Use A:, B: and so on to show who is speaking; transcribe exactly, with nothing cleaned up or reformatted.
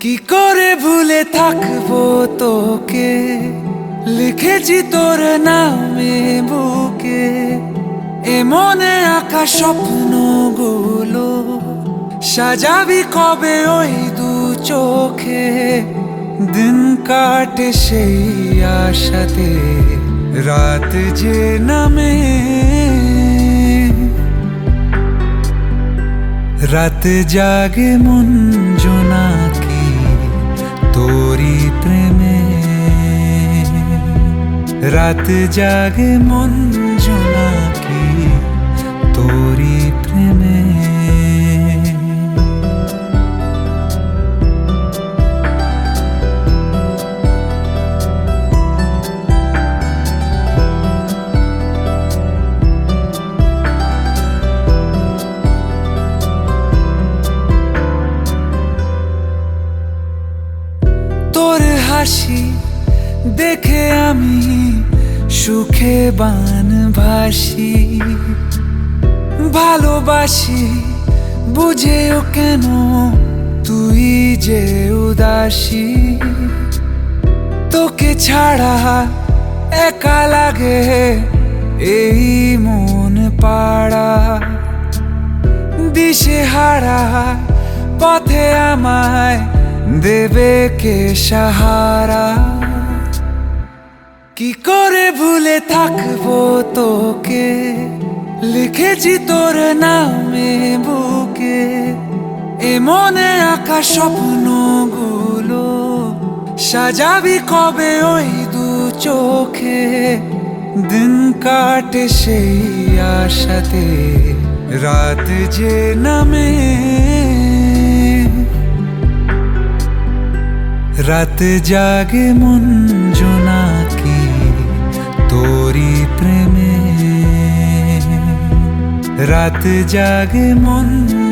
A: কি করে ভুলে থাকবো তোকে, লিখেছি তোর নামে বুকে। এ মনে আঁকা স্বপ্নগুলো সাজাবি কবে ওই দু চোখে। দিন কাটে সেই আশাতে, রাত যে নামে, রাত জাগে মন জোনাকি তোরি প্রেমে। রাত জাগে মন জোনাকি তোরি প্রেমে। তোর হাসি দেখে আমি সুখে বান ভাসি। ভালোবাসি বুঝেও কেন তুই যে উদাসী। তোকে ছাড়া একা লাগে এই মন পাড়া। দিশে হারা পথে আমায় দেবে কে সাহারা। কি করে ভুলে থাকবো তোকে, লিখেছি তোর নামে বুকে। এ মনে আঁকা স্বপ্নগুলো সাজাবি কবে ওই দু চোখে। দিন কাটে সেই আশাতে, রাত যে নামে, রাত জাগে মন জোনাকি তোরি প্রেমে। রাত জাগে মন